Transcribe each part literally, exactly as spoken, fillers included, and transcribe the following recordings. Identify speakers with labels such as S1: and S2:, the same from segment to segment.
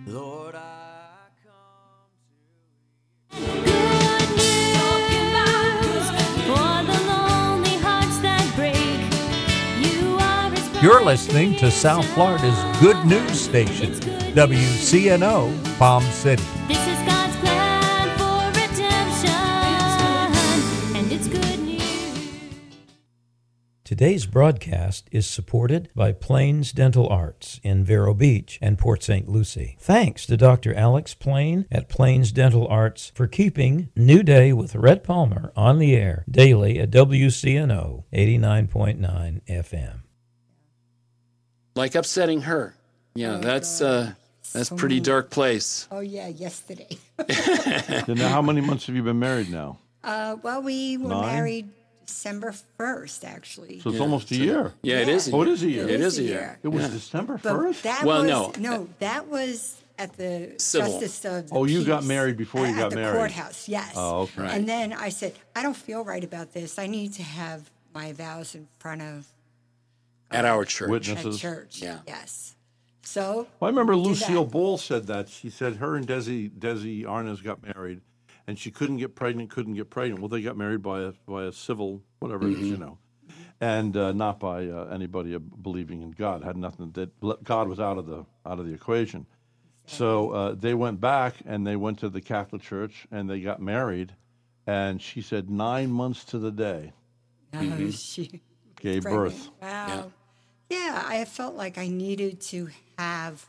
S1: Lord, I come to
S2: Good news for the lonely hearts that break. You are His
S3: You're listening to South Florida's Good News Station, W C N O, Palm City.
S2: This is God's plan for redemption, and it's good news.
S3: Today's broadcast is supported by Plains Dental Arts in Vero Beach and Port Saint Lucie. Thanks to Doctor Alex Plain at Plains Dental Arts for keeping New Day with Red Palmer on the air daily at W C N O eighty-nine point nine F M.
S4: Like upsetting her. Yeah,
S5: Oh,
S4: that's
S5: God.
S4: uh, that's
S5: So
S4: pretty
S5: many-
S4: dark place.
S5: Oh, yeah, yesterday.
S6: So now, how many months have you been married now?
S5: Uh, well, we were
S6: Nine?
S5: married December first, actually.
S6: So it's
S4: Yeah,
S6: almost a
S4: so-
S6: year.
S4: Yeah, it is. A
S6: Oh, it
S4: year.
S6: is a year.
S4: It is a year.
S6: It was
S4: Yeah.
S6: December
S5: But
S6: first?
S5: that
S4: Well,
S5: was,
S4: no.
S5: No, that was at the
S4: Civil.
S5: Justice of the
S6: Oh, you got
S5: Peace,
S6: married before you
S5: at-
S6: got
S5: at the
S6: married.
S5: courthouse, yes.
S6: Oh, okay.
S4: Right.
S5: And then I said, I don't feel right about this. I need to have my vows in front of
S4: At our church.
S6: Witness.
S5: at
S6: This is-
S5: church.
S4: Yeah.
S5: Yes. So
S6: Well, I remember
S5: we did
S6: Lucille
S5: that.
S6: Ball said that. She said her and Desi Desi Arnaz got married, and she couldn't get pregnant. Couldn't get pregnant. Well, they got married by a by a civil whatever it is, you know, and uh, not by uh, anybody uh, believing in God. Had nothing. That God was out of the out of the equation. So uh, they went back and they went to the Catholic Church and they got married, and she said nine months to the day
S5: Oh, she
S6: gave
S5: pregnant.
S6: birth.
S5: Wow. Yeah. I felt like I needed to have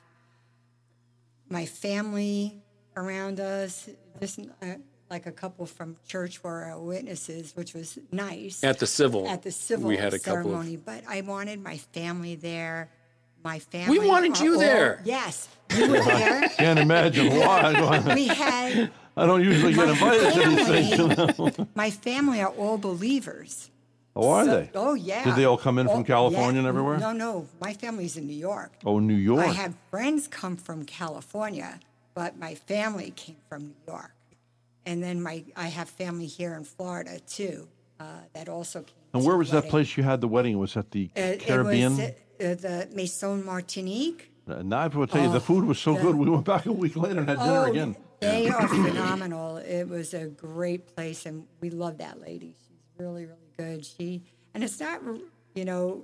S5: my family around us, just uh, like a couple from church were our witnesses, which was nice.
S4: At the civil.
S5: At the civil
S4: we had a
S5: ceremony,
S4: couple of.
S5: but I wanted my family there. My family.
S4: wanted
S5: are
S4: you
S5: all-
S4: there.
S5: Yes, you were there.
S6: Can't imagine why.
S5: We had
S6: I don't usually get invited to these things. You know?
S5: my family are all believers.
S6: Oh, are
S5: So-
S6: they?
S5: Oh, yeah.
S6: Did they all come in from
S5: Oh,
S6: California
S5: yeah.
S6: and everywhere?
S5: No, no. My family's in New York.
S6: Oh, New York.
S5: I had friends come from California, but my family came from New York. And then my I have family here in Florida, too, uh, that also came.
S6: And
S5: to
S6: where
S5: the
S6: was that
S5: wedding.
S6: place you had the wedding? Was that the
S5: Uh,
S6: Caribbean?
S5: It was uh, the Maison Martinique.
S6: And I will tell you, the food was so good. We went back a week later and had dinner
S5: Oh,
S6: again.
S5: they are phenomenal. It was a great place, and we love that lady. She's really, really good. She and it's not, you know,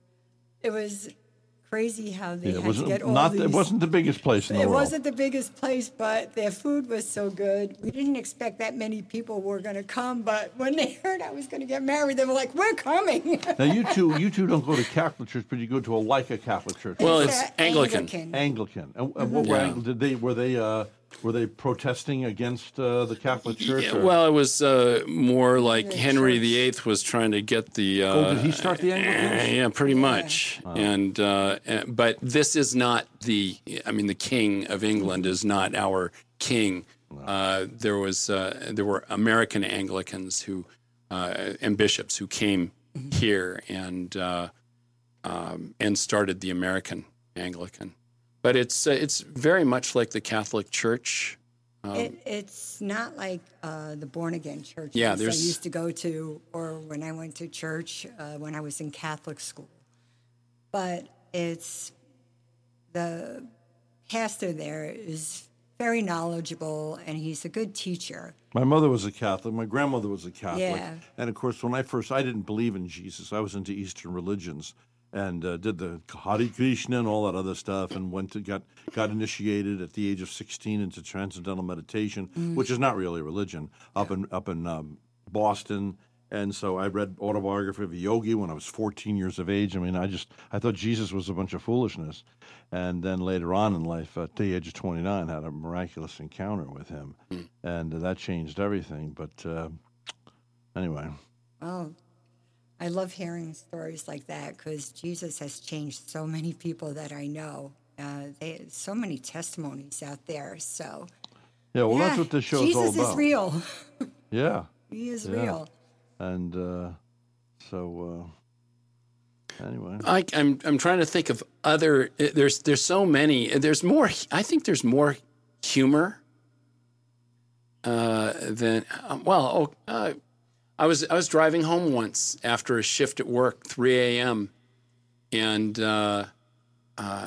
S5: it was crazy how they
S6: Yeah, it
S5: had to
S6: wasn't
S5: get all
S6: not.
S5: these.
S6: It wasn't the biggest place in the
S5: It
S6: world.
S5: wasn't the biggest place, but their food was so good. We didn't expect that many people were going to come, but when they heard I was going to get married, they were like, "We're coming."
S6: Now you two, you two don't go to Catholic church, but you go to a like a Catholic church.
S4: Well,
S5: It's,
S4: it's
S5: uh,
S4: Anglican.
S6: Anglican. And, and what were
S4: Yeah.
S6: Ang- did they were they uh, were they protesting against uh, the Catholic Church?
S4: Yeah,
S6: or-
S4: well, it was uh, more like
S5: The
S4: Henry
S5: church.
S4: the Eighth was trying to get the. Uh,
S6: Oh, did he start the Anglicans?
S4: Yeah, pretty much. And uh, uh, but this is not the. I mean, the King of England is not our king. Uh, there was uh, there were American Anglicans who uh, and bishops who came here and uh, um, and started the American Anglican. But it's uh, it's very much like the Catholic Church.
S5: It, it's not like uh, the born again churches
S4: Yeah,
S5: I
S4: there's-
S5: used to go to, or when I went to church uh, when I was in Catholic school. But it's the pastor there is very knowledgeable, and he's a good teacher.
S6: My mother was a Catholic. My grandmother was a Catholic.
S5: Yeah.
S6: And of course, when I first, I didn't believe in Jesus. I was into Eastern religions and uh, did the Hare Krishna and all that other stuff, and went to got got initiated at the age of sixteen into transcendental meditation, which is not really a religion, up in up in um, Boston. And so I read Autobiography of a Yogi when I was fourteen years of age. I mean, I just I thought Jesus was a bunch of foolishness. And then later on in life, at the age of twenty-nine, had a miraculous encounter with him, and uh, that changed everything. But uh, anyway,
S5: Oh, I love hearing stories like that because Jesus has changed so many people that I know. Uh, they, so many testimonies out there. So
S6: yeah, well,
S5: yeah,
S6: that's what this show's
S5: Jesus
S6: all about.
S5: is real.
S6: Yeah,
S5: He is
S6: Yeah.
S5: real.
S6: and uh, so uh, anyway,
S4: I, I'm I'm trying to think of other. There's there's so many. There's more. I think there's more humor uh, than um, well. Oh, uh, I was I was driving home once after a shift at work, three a.m. and uh, uh,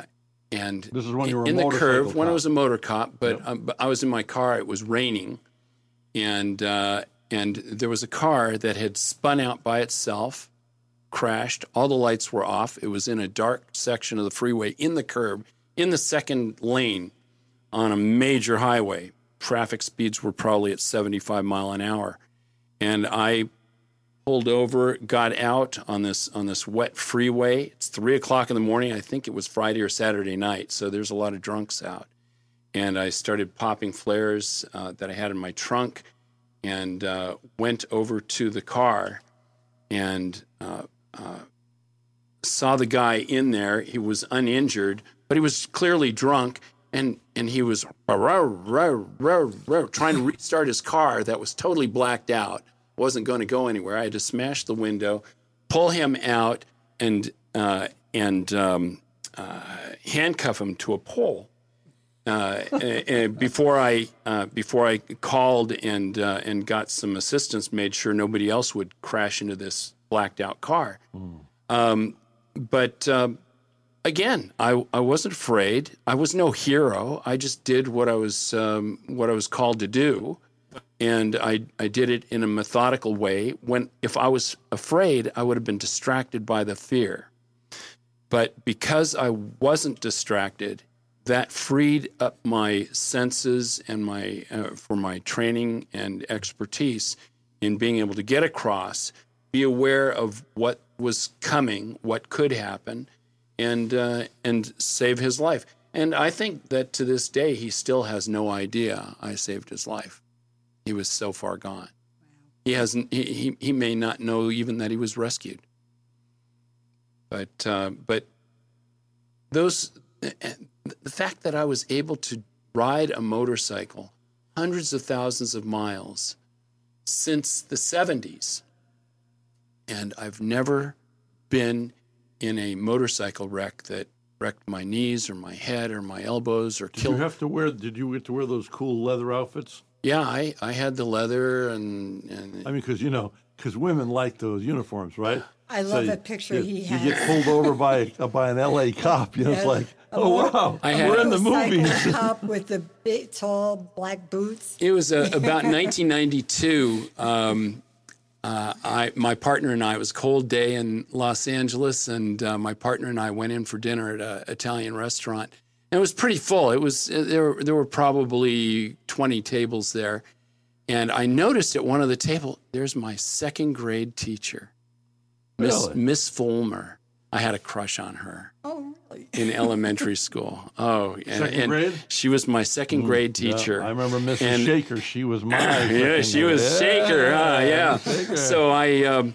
S4: and
S6: This is when you were a
S4: in the
S6: motorcycle
S4: curve when I
S6: cop.
S4: was a motor cop, but,
S6: Yep.
S4: um, but I was in my car. It was raining, and uh, and there was a car that had spun out by itself, crashed. All the lights were off. It was in a dark section of the freeway, in the curb, in the second lane, on a major highway. Traffic speeds were probably at seventy-five mile an hour, and I pulled over, got out on this on this wet freeway. It's three o'clock in the morning. I think it was Friday or Saturday night, so there's a lot of drunks out. And I started popping flares uh, that I had in my trunk, and uh, went over to the car, and uh, uh, saw the guy in there. He was uninjured, but he was clearly drunk, and and he was row, row, row, row, trying to restart his car that was totally blacked out. Wasn't going to go anywhere. I had to smash the window, pull him out, and uh, and um, uh, handcuff him to a pole. Uh, and before I uh, before I called and uh, and got some assistance, made sure nobody else would crash into this blacked out car. Mm. Um, but um, again, I I wasn't afraid. I was no hero. I just did what I was um, what I was called to do. And I, I did it in a methodical way. When if I was afraid, I would have been distracted by the fear. But because I wasn't distracted, that freed up my senses and my uh, for my training and expertise in being able to get across, be aware of what was coming, what could happen, and uh, and save his life. And I think that to this day, he still has no idea I saved his life. He was so far gone. Wow. He hasn't. He, he he may not know even that he was rescued. But uh, but those the fact that I was able to ride a motorcycle hundreds of thousands of miles since the seventies, and I've never been in a motorcycle wreck that wrecked my knees or my head or my elbows or
S6: Did
S4: killed.
S6: you have to wear? Did you get to wear those cool leather outfits?
S4: Yeah, I, I had the leather and, and
S6: I mean, because you know, because women like those uniforms, right?
S5: I
S6: So
S5: love
S6: you-
S5: that picture
S6: you,
S5: he
S6: you
S5: has.
S6: get pulled over by a, by an L A cop. You know, it's
S5: Yes.
S6: like,
S5: A
S6: oh
S5: motor-
S6: wow,
S4: I had-
S6: we're in the
S5: Motorcycle
S6: movies.
S5: cop with the big, tall black boots.
S4: it was uh, about nineteen ninety-two. Um, uh, I my partner and I, it was a cold day in Los Angeles, and uh, my partner and I went in for dinner at an Italian restaurant. And it was pretty full. It was there. There were probably twenty tables there, and I noticed at one of the table, there's my second grade teacher, Miss
S6: Really?
S4: Miss Fulmer. I had a crush on her
S5: Oh, really?
S4: in elementary school. Oh, and,
S6: Second
S4: and
S6: grade?
S4: she was my second grade teacher.
S6: Yeah, I remember Missus
S4: And-
S6: Shaker. She was my.
S4: Yeah,
S6: second
S4: she was
S6: grade.
S4: Shaker. Huh? Yeah.
S6: Shaker.
S4: So I, um,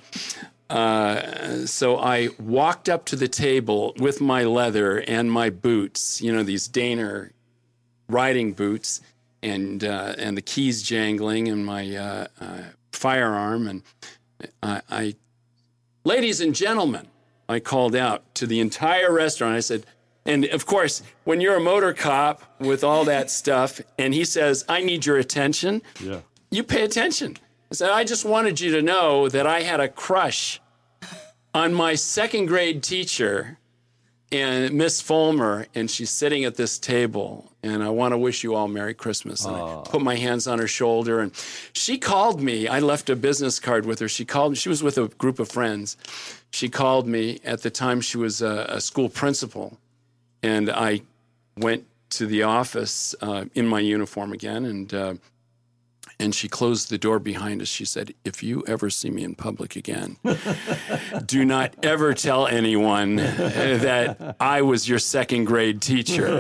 S4: uh, so I walked up to the table with my leather and my boots. You know, these Daner riding boots, and uh, and the keys jangling, and my uh, uh, firearm, and I, I, ladies and gentlemen, I called out to the entire restaurant. I said. And of course, when you're a motor cop with all that stuff, and he says, I need your attention,
S6: Yeah.
S4: you pay attention. I said, I just wanted you to know that I had a crush on my second grade teacher, and Miss Fulmer, and she's sitting at this table, and I want to wish you all Merry Christmas. And I put my hands on her shoulder, and she called me. I left a business card with her. She called me. She was with a group of friends. She called me. At the time, she was a, a school principal. And I went to the office uh, in my uniform again, and uh, and she closed the door behind us. She said, if you ever see me in public again, do not ever tell anyone that I was your second grade teacher.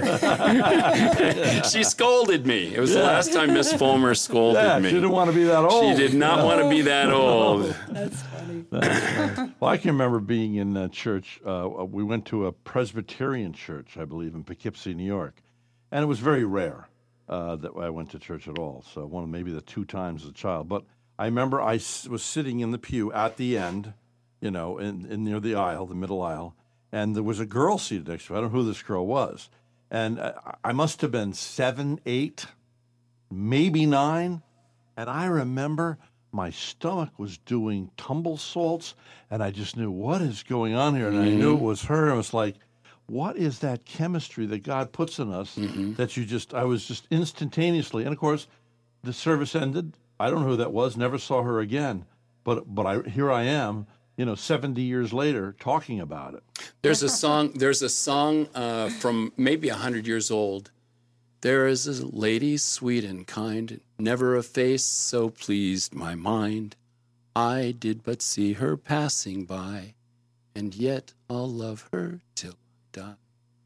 S4: She scolded me. It was the last time Miss Fulmer scolded
S6: Yeah,
S4: me.
S6: she didn't want to be that old.
S4: She did not want to be that old.
S5: That's funny.
S6: Well, I can remember being in uh, church. Uh, we went to a Presbyterian church, I believe, in Poughkeepsie, New York, and it was very rare uh, that I went to church at all. So one of maybe the two times as a child. But I remember I s- was sitting in the pew at the end, you know, in, in near the aisle, the middle aisle, and there was a girl seated next to me. I don't know who this girl was, and uh, I must have been seven, eight, maybe nine, and I remember. My stomach was doing tumble salts, and I just knew what is going on here, and I knew it was her. It was like, what is that chemistry that God puts in us
S4: Mm-hmm.
S6: that you just, I was just instantaneously, and of course, the service ended. I don't know who that was, never saw her again. But but I here I am, you know, seventy years later talking about it.
S4: There's a song. There's a song uh, from maybe a hundred years old. There is a lady sweet and kind, never a face so pleased my mind. I did but see her passing by, and yet I'll love her till I die.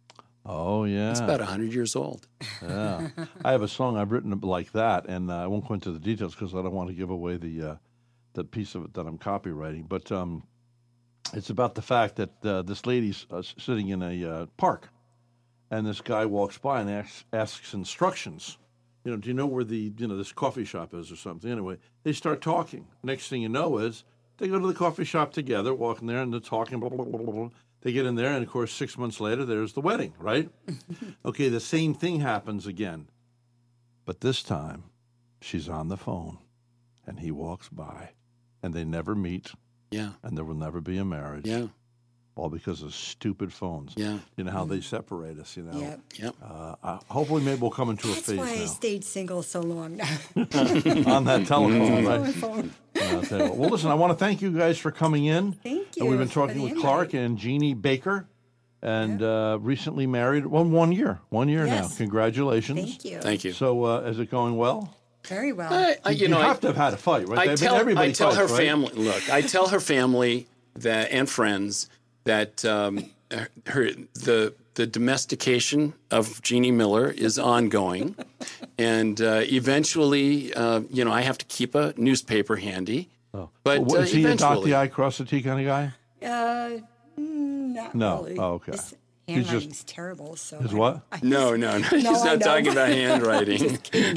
S6: Oh, yeah.
S4: It's about a hundred years old.
S6: Yeah. I have a song I've written like that, and uh, I won't go into the details because I don't want to give away the uh, the piece of it that I'm copywriting. But um, it's about the fact that uh, this lady's uh, sitting in a uh, park, and this guy walks by and asks, asks instructions. You know, do you know where the, you know, this coffee shop is or something? Anyway, they start talking. Next thing you know is they go to the coffee shop together, walking there, and they're talking, blah, blah, blah, blah, blah. They get in there, and of course, six months later, there's the wedding, right? Okay, the same thing happens again. But this time, she's on the phone, and he walks by, and they never meet,
S4: Yeah.
S6: and there will never be a marriage.
S4: Yeah.
S6: All because of stupid phones.
S4: Yeah.
S6: You know how they separate us, you know?
S5: Yep.
S4: Yep.
S6: Uh, uh, hopefully, maybe we'll come into
S5: That's
S6: a
S5: why I
S6: phase
S5: stayed single so long now.
S6: now on that telephone, right?
S5: Telephone.
S6: I'll tell you what. Well, listen, I want to thank you guys for coming in.
S5: Thank
S6: And we've been
S5: you for
S6: talking
S5: the
S6: with Clark
S5: invite.
S6: and Jeannie Baker, and uh, recently married. Well, one year. One year now.
S5: Yes.
S6: Congratulations.
S5: Thank you.
S4: Thank you.
S6: So, uh, is it going well?
S5: Very well.
S4: I, I, you
S6: You,
S4: know, I,
S6: have to have had a fight, right?
S4: I
S6: mean,
S4: tell,
S6: everybody
S4: I tell her
S6: fights, right?
S4: family. Look, I tell her family that and friends that um, her the the domestication of Jeannie Miller is ongoing, and uh, eventually, uh, you know, I have to keep a newspaper handy.
S6: Oh.
S4: But
S6: Well,
S4: uh,
S6: is he a dot
S4: eventually,
S6: the I, cross the T kind of guy?
S5: Uh, mm, not
S6: No.
S5: really.
S6: Oh, okay.
S5: His
S6: He's just-
S5: handwriting's terrible. So
S6: His
S5: I-
S6: what?
S5: I-
S4: no, no, no. She's
S5: No, I
S4: not
S5: know.
S4: talking about handwriting.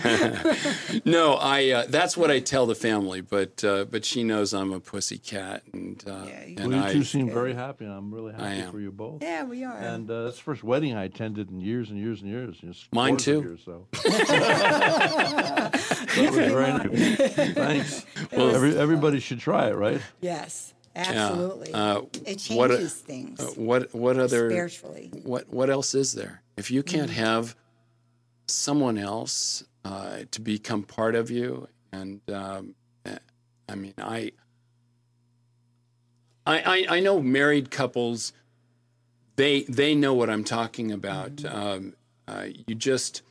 S4: No, I. Uh, that's what I tell the family, but uh, but she knows I'm a pussy cat, and uh,
S5: Yeah, you-
S4: and
S6: Well, you
S4: I.
S6: two seem very happy. I'm really happy
S4: am.
S6: for you both.
S5: Yeah, we are.
S6: And uh, that's the first wedding I attended in years and years and years. Just
S4: Mine
S6: scores of
S4: too.
S6: Years, so. That was very nice. Thanks. Well, Every, everybody should try it, right?
S5: yes,
S4: Yeah.
S5: absolutely.
S4: Uh,
S5: it
S4: what a-
S5: changes things
S4: Uh, what what other
S5: spiritually.
S4: what what else is there? If you can't have someone else uh, to become part of you, and um, eh, I mean, I, I I I know married couples. They they know what I'm talking about. Um, uh, you just.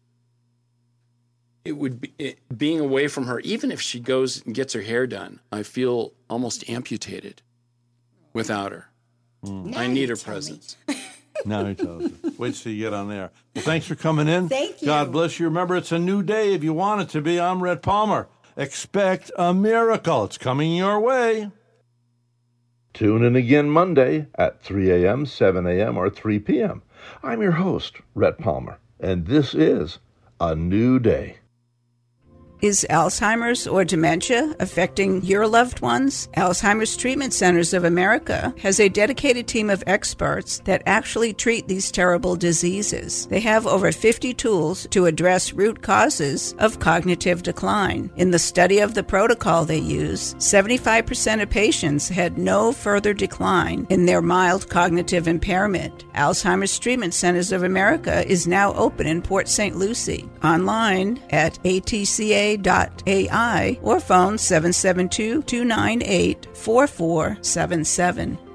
S4: It would be it, being away from her, even if she goes and gets her hair done. I feel almost amputated without her.
S5: Now
S4: I
S5: you
S4: need her
S5: tell me.
S4: presence.
S6: Now he tells you. Wait till you get on there. Well, thanks for coming in.
S5: Thank
S6: God
S5: you.
S6: bless you. Remember, it's a new day if you want it to be. I'm Rhett Palmer. Expect a miracle. It's coming your way. Tune in again Monday at three a.m., seven a.m., or three p.m. I'm your host, Rhett Palmer, and this is A New Day.
S7: Is Alzheimer's or dementia affecting your loved ones? Alzheimer's Treatment Centers of America has a dedicated team of experts that actually treat these terrible diseases. They have over fifty tools to address root causes of cognitive decline. In the study of the protocol they use, seventy-five percent of patients had no further decline in their mild cognitive impairment. Alzheimer's Treatment Centers of America is now open in Port Saint Lucie. Online at A T C A dot A I or phone seven seven two, two nine eight, four four seven seven.